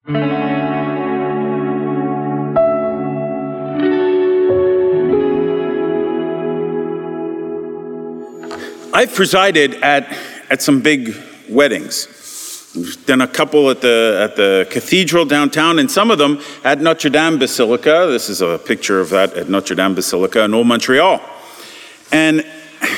I've presided at some big weddings. We've done a couple at the cathedral downtown, and some of them at Notre Dame Basilica. This is a picture of that at Notre Dame Basilica in Old Montreal. And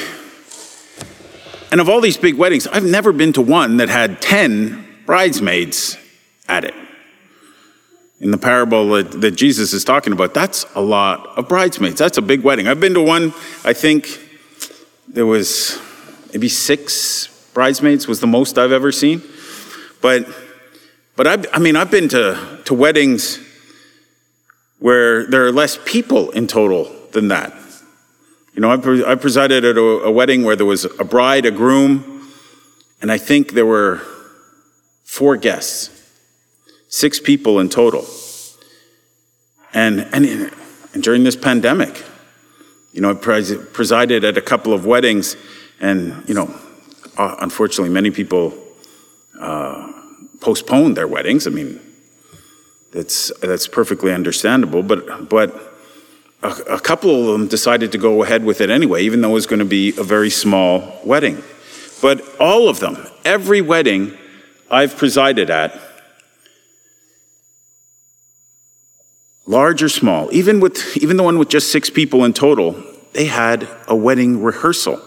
of all these big weddings, I've never been to one that had 10 bridesmaids at it. In the parable that Jesus is talking about, that's a lot of bridesmaids. That's a big wedding. I've been to one, I think there was maybe 6 bridesmaids was the most I've ever seen. But I've been to weddings where there are less people in total than that. You know, I presided at a wedding where there was a bride, a groom, and I think there were 4 guests, 6 people in total. And during this pandemic, you know, I presided at a couple of weddings, and, you know, unfortunately, many people postponed their weddings. I mean, that's perfectly understandable, but a couple of them decided to go ahead with it anyway, even though it was going to be a very small wedding. But all of them, every wedding I've presided at, large or small, even the one with just 6 people in total, they had a wedding rehearsal.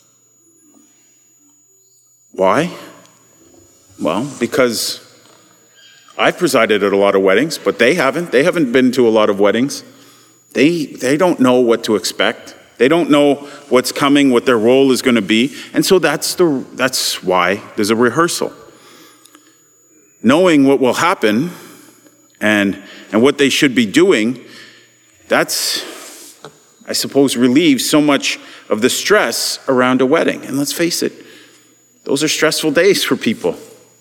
Why? Well, because I've presided at a lot of weddings, but they haven't. They haven't been to a lot of weddings. They don't know what to expect. They don't know what's coming, what their role is going to be. And so that's why there's a rehearsal. Knowing what will happen and what they should be doing, that's, I suppose, relieves so much of the stress around a wedding. And let's face it, those are stressful days for people.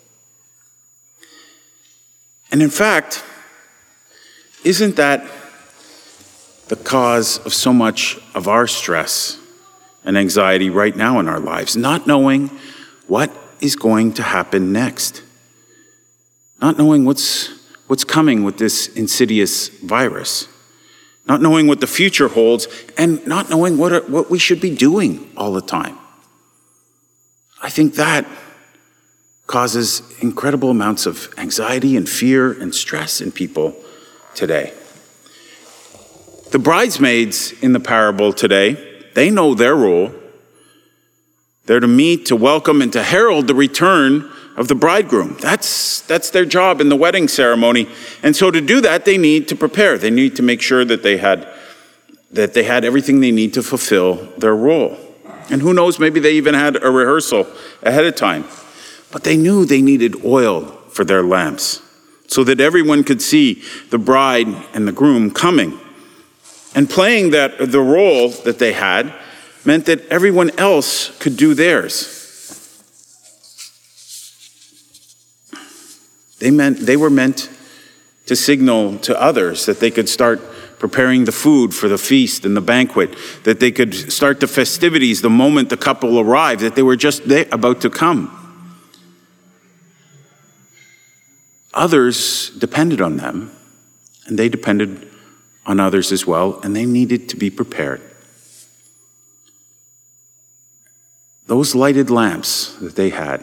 And in fact, isn't that the cause of so much of our stress and anxiety right now in our lives? Not knowing what is going to happen next. Not knowing what's coming with this insidious virus. Not knowing what the future holds, and not knowing what we should be doing all the time. I think that causes incredible amounts of anxiety and fear and stress in people today. The bridesmaids in the parable today, they know their role. They're to meet, to welcome, and to herald the return of the bridegroom. That's their job in the wedding ceremony. And so to do that, they need to prepare. They need to make sure that they had everything they need to fulfill their role. And who knows, maybe they even had a rehearsal ahead of time. But they knew they needed oil for their lamps so that everyone could see the bride and the groom coming. And playing the role that they had meant that everyone else could do theirs. They were meant to signal to others that they could start preparing the food for the feast and the banquet, that they could start the festivities the moment the couple arrived, that they were just about to come. Others depended on them, and they depended on others as well, and they needed to be prepared. Those lighted lamps that they had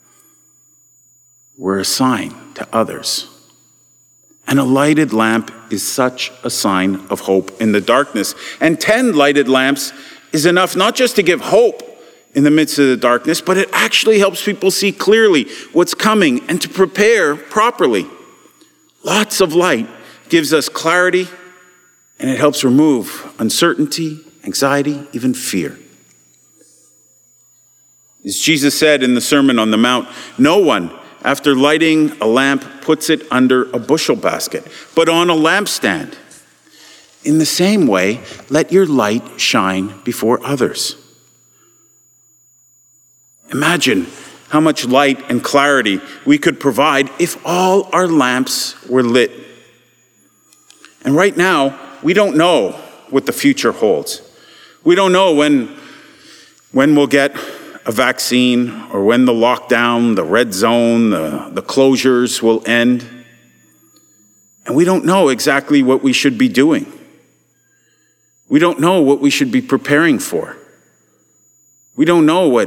were a sign to others. And a lighted lamp is such a sign of hope in the darkness. And 10 lighted lamps is enough not just to give hope in the midst of the darkness, but it actually helps people see clearly what's coming and to prepare properly. Lots of light gives us clarity, and it helps remove uncertainty, anxiety, even fear. As Jesus said in the Sermon on the Mount, no one, after lighting a lamp, puts it under a bushel basket, but on a lampstand. In the same way, let your light shine before others. Imagine how much light and clarity we could provide if all our lamps were lit. And right now, we don't know what the future holds. We don't know when we'll get a vaccine or when the lockdown, the red zone, the closures will end. And we don't know exactly what we should be doing. We don't know what we should be preparing for. We don't know what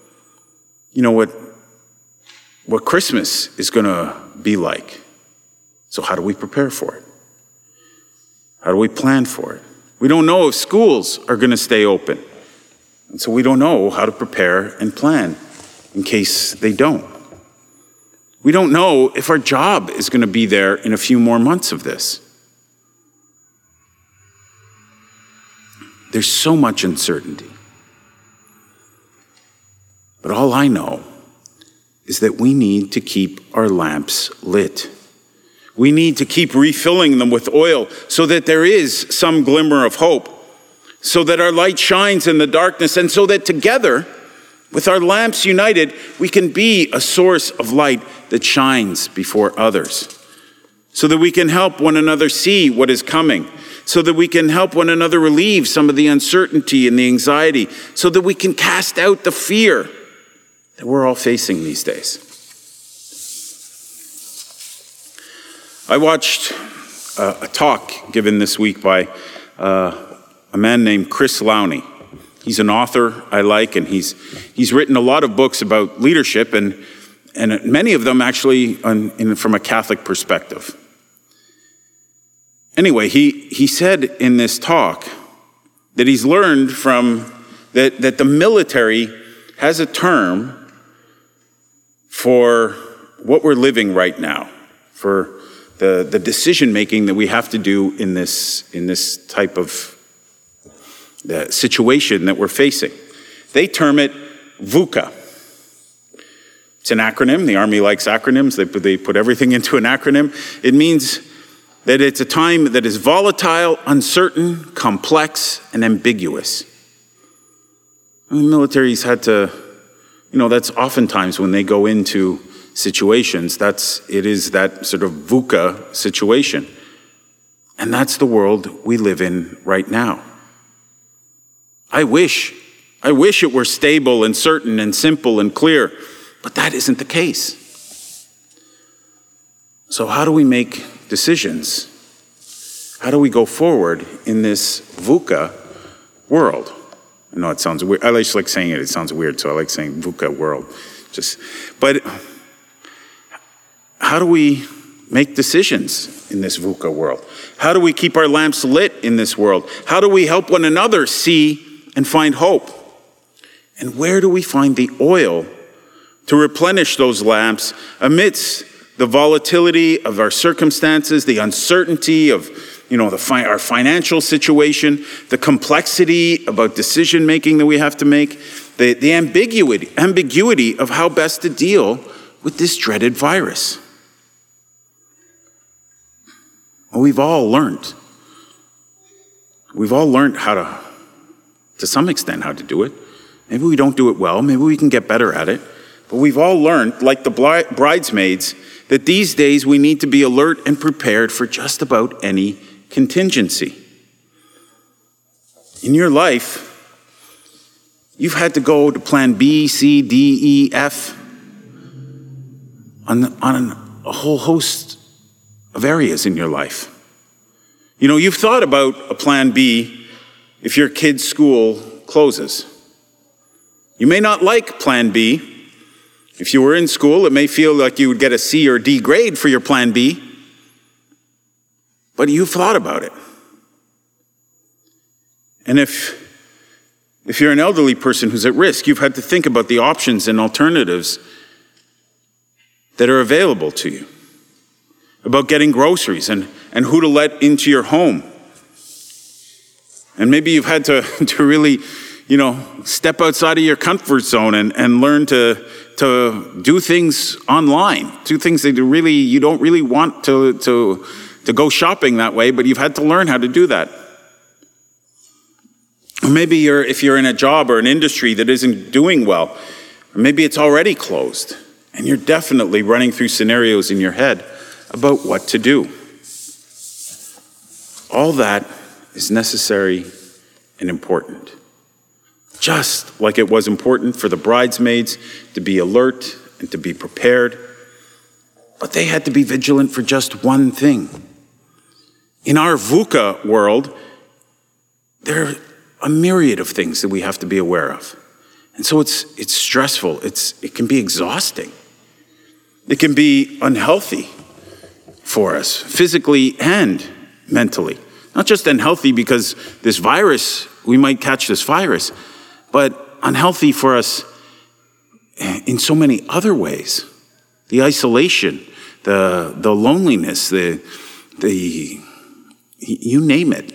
Christmas is going to be like. So how do we prepare for it? How do we plan for it? We don't know if schools are going to stay open. And so we don't know how to prepare and plan in case they don't. We don't know if our job is going to be there in a few more months of this. There's so much uncertainty. But all I know is that we need to keep our lamps lit. We need to keep refilling them with oil so that there is some glimmer of hope, so that our light shines in the darkness, and so that together, with our lamps united, we can be a source of light that shines before others, so that we can help one another see what is coming, so that we can help one another relieve some of the uncertainty and the anxiety, so that we can cast out the fear that we're all facing these days. I watched a talk given this week by a man named Chris Lowney. He's an author I like, and he's written a lot of books about leadership, and many of them actually from a Catholic perspective. Anyway, he said in this talk that he's learned from that the military has a term for what we're living right now, for the decision-making that we have to do in this type of the situation that we're facing. They term it VUCA. It's an acronym. The Army likes acronyms. They put everything into an acronym. It means that it's a time that is volatile, uncertain, complex, and ambiguous. And the military's had to, that's oftentimes when they go into situations, it is that sort of VUCA situation. And that's the world we live in right now. I wish it were stable and certain and simple and clear, but that isn't the case. So how do we make decisions? How do we go forward in this VUCA world? I know it sounds weird. I just like saying it. It sounds weird, so I like saying VUCA world. But how do we make decisions in this VUCA world? How do we keep our lamps lit in this world? How do we help one another see and find hope? And where do we find the oil to replenish those lamps amidst the volatility of our circumstances, the uncertainty of our financial situation, the complexity about decision-making that we have to make, the ambiguity of how best to deal with this dreaded virus? Well, we've all learned how to some extent, how to do it. Maybe we don't do it well. Maybe we can get better at it. But we've all learned, like the bridesmaids, that these days we need to be alert and prepared for just about any contingency. In your life, you've had to go to plan B, C, D, E, F on a whole host of areas in your life. You've thought about a plan B if your kid's school closes. You may not like plan B. If you were in school, it may feel like you would get a C or D grade for your plan B, but you've thought about it. And if you're an elderly person who's at risk, you've had to think about the options and alternatives that are available to you, about getting groceries and who to let into your home. And maybe you've had to really, step outside of your comfort zone and learn to do things online, do things that you don't really want to go shopping that way, but you've had to learn how to do that. Or maybe if you're in a job or an industry that isn't doing well, or maybe it's already closed, and you're definitely running through scenarios in your head about what to do. All that is necessary and important. Just like it was important for the bridesmaids to be alert and to be prepared, but they had to be vigilant for just one thing. In our VUCA world, there are a myriad of things that we have to be aware of. And so it's stressful. It can be exhausting. It can be unhealthy for us, physically and mentally. Not just unhealthy because we might catch this virus, but unhealthy for us in so many other ways. The isolation, the loneliness, the you name it.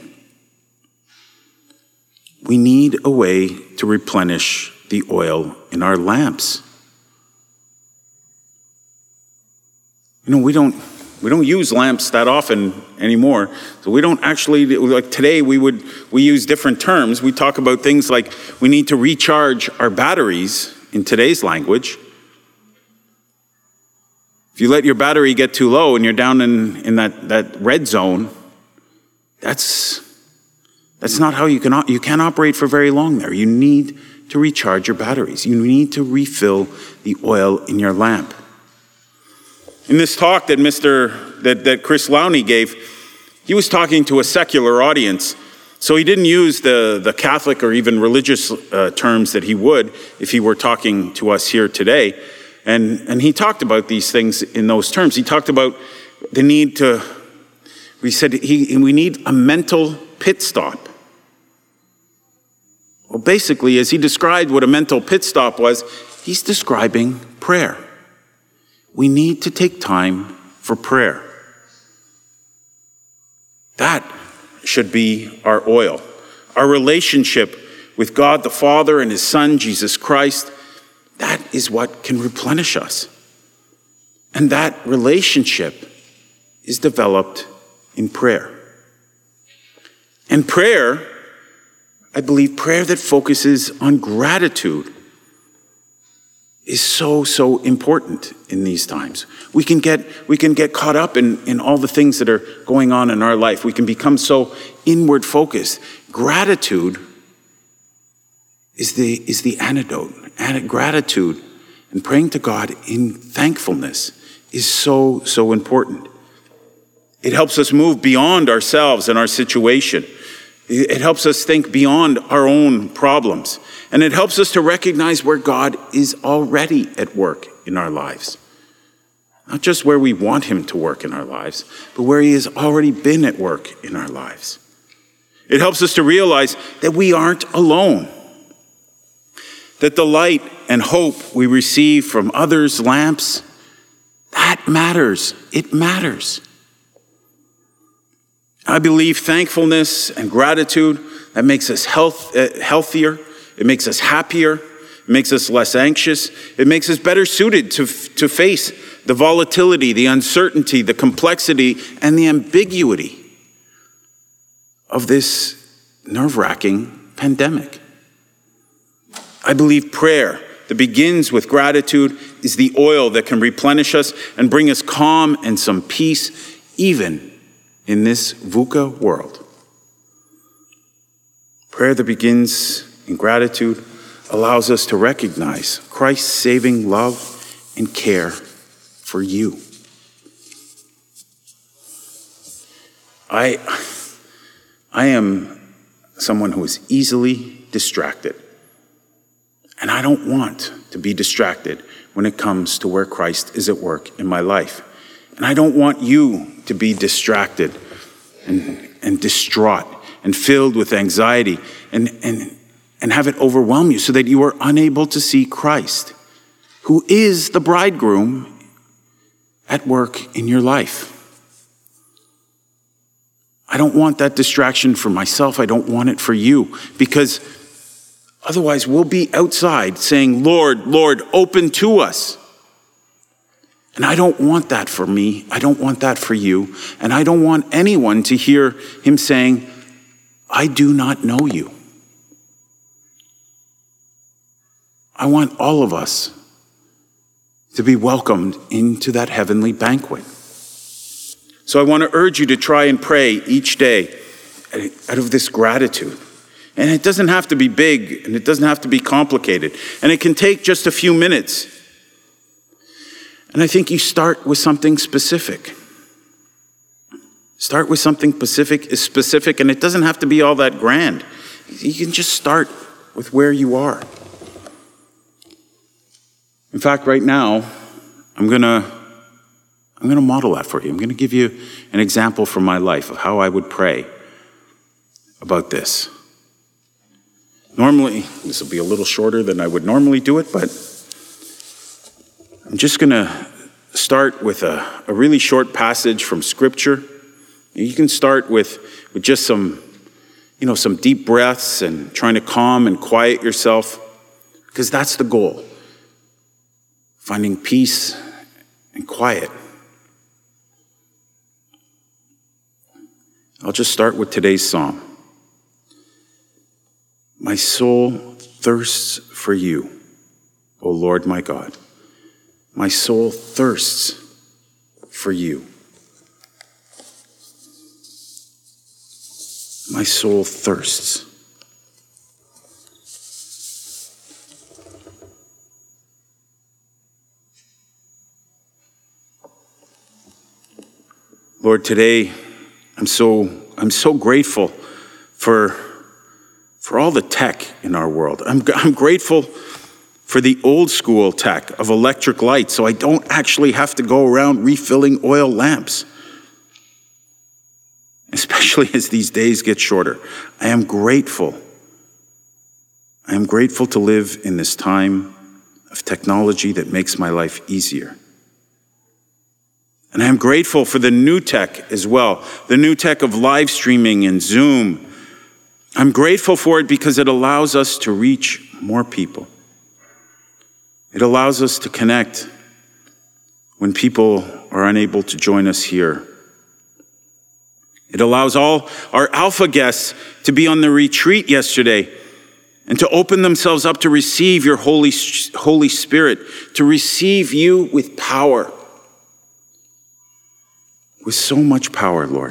We need a way to replenish the oil in our lamps. We don't use lamps that often anymore. So we don't actually, like today we use different terms. We talk about things like we need to recharge our batteries in today's language. If you let your battery get too low and you're down in that red zone, that's not how you can't operate for very long there. You need to recharge your batteries. You need to refill the oil in your lamp. In this talk that Chris Lowney gave, he was talking to a secular audience, so he didn't use the Catholic or even religious terms that he would if he were talking to us here today. And he talked about these things in those terms. He talked about the need to, we need a mental pit stop. Well, basically, as he described what a mental pit stop was, he's describing prayer. We need to take time for prayer. That should be our oil. Our relationship with God the Father and his Son, Jesus Christ, that is what can replenish us. And that relationship is developed in prayer. And prayer, I believe prayer that focuses on gratitude is so important in these times. We can get caught up in all the things that are going on in our life. We can become so inward focused. Gratitude is the antidote. And gratitude and praying to God in thankfulness is so important. It helps us move beyond ourselves and our situation. It helps us think beyond our own problems. And it helps us to recognize where God is already at work in our lives. Not just where we want him to work in our lives, but where he has already been at work in our lives. It helps us to realize that we aren't alone. That the light and hope we receive from others' lamps, that matters. It matters. I believe thankfulness and gratitude, that makes us healthier. It makes us happier. It makes us less anxious. It makes us better suited to face the volatility, the uncertainty, the complexity, and the ambiguity of this nerve-wracking pandemic. I believe prayer that begins with gratitude is the oil that can replenish us and bring us calm and some peace, even in this VUCA world. Prayer that begins in gratitude allows us to recognize Christ's saving love and care for you. I am someone who is easily distracted. And I don't want to be distracted when it comes to where Christ is at work in my life. And I don't want you to be distracted and distraught and filled with anxiety and have it overwhelm you so that you are unable to see Christ, who is the bridegroom at work in your life. I don't want that distraction for myself. I don't want it for you, because otherwise we'll be outside saying, Lord, Lord, open to us. And I don't want that for me. I don't want that for you. And I don't want anyone to hear him saying, I do not know you. I want all of us to be welcomed into that heavenly banquet. So I want to urge you to try and pray each day out of this gratitude. And it doesn't have to be big, and it doesn't have to be complicated. And it can take just a few minutes. And I think you start with something specific. Start with something specific, and it doesn't have to be all that grand. You can just start with where you are. In fact, right now, I'm gonna model that for you. I'm gonna give you an example from my life of how I would pray about this. Normally, this will be a little shorter than I would normally do it, but I'm just gonna start with a really short passage from Scripture. You can start with just some deep breaths and trying to calm and quiet yourself, because that's the goal. Finding peace and quiet. I'll just start with today's psalm. My soul thirsts for you, O Lord my God. My soul thirsts for you. My soul thirsts. Lord, today I'm so grateful for all the tech in our world. I'm grateful for the old school tech of electric lights, so I don't actually have to go around refilling oil lamps, especially as these days get shorter. I am grateful to live in this time of technology that makes my life easier. And I'm grateful for the new tech as well, the new tech of live streaming and Zoom. I'm grateful for it because it allows us to reach more people. It allows us to connect when people are unable to join us here. It allows all our Alpha guests to be on the retreat yesterday and to open themselves up to receive your Holy Spirit, to receive you with power. With so much power, Lord.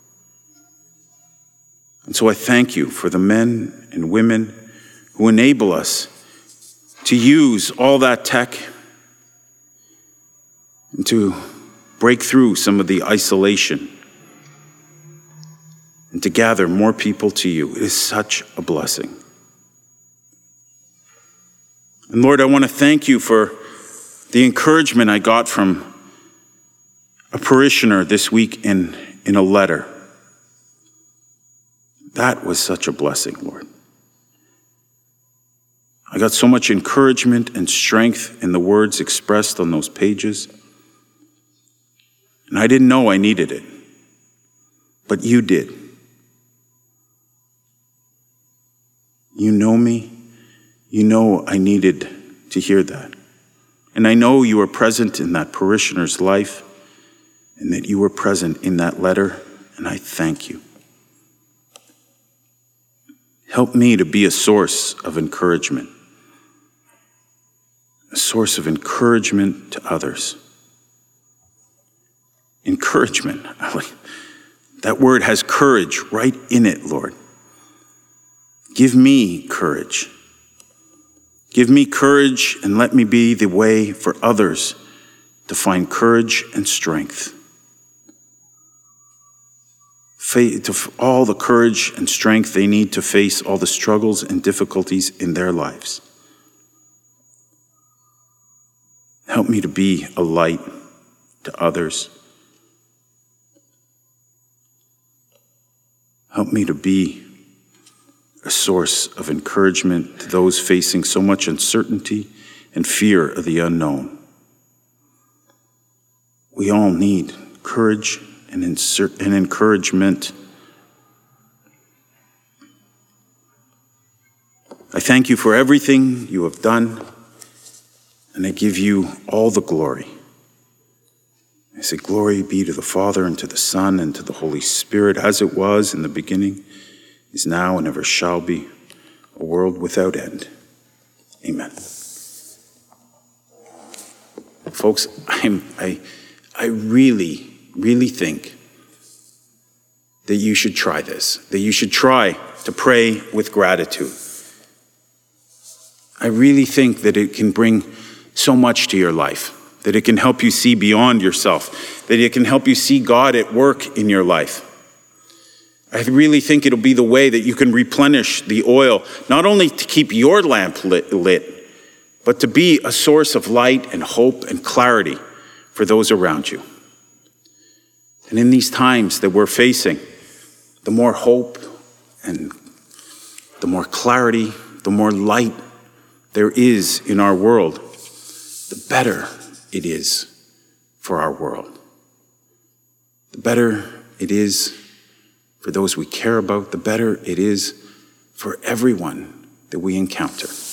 And so I thank you for the men and women who enable us to use all that tech and to break through some of the isolation and to gather more people to you. It is such a blessing. And Lord, I want to thank you for the encouragement I got from a parishioner this week in a letter. That was such a blessing, Lord. I got so much encouragement and strength in the words expressed on those pages. And I didn't know I needed it, but you did. You know me. You know I needed to hear that. And I know you were present in that parishioner's life, and that you were present in that letter, and I thank you. Help me to be a source of encouragement to others. Encouragement. That word has courage right in it, Lord. Give me courage. Give me courage and let me be the way for others to find courage and strength. All the courage and strength they need to face all the struggles and difficulties in their lives. Help me to be a light to others. Help me to be a source of encouragement to those facing so much uncertainty and fear of the unknown. We all need courage and encouragement. I thank you for everything you have done, and I give you all the glory. I say, glory be to the Father, and to the Son, and to the Holy Spirit, as it was in the beginning, is now, and ever shall be, a world without end. Amen. Folks, I really think that you should try this, that you should try to pray with gratitude. I really think that it can bring so much to your life. that it can help you see beyond yourself, that it can help you see God at work in your life. I really think it'll be the way that you can replenish the oil, not only to keep your lamp lit, but to be a source of light and hope and clarity for those around you. And in these times that we're facing, the more hope and the more clarity, the more light there is in our world, the better it is for our world. The better it is for those we care about, the better it is for everyone that we encounter.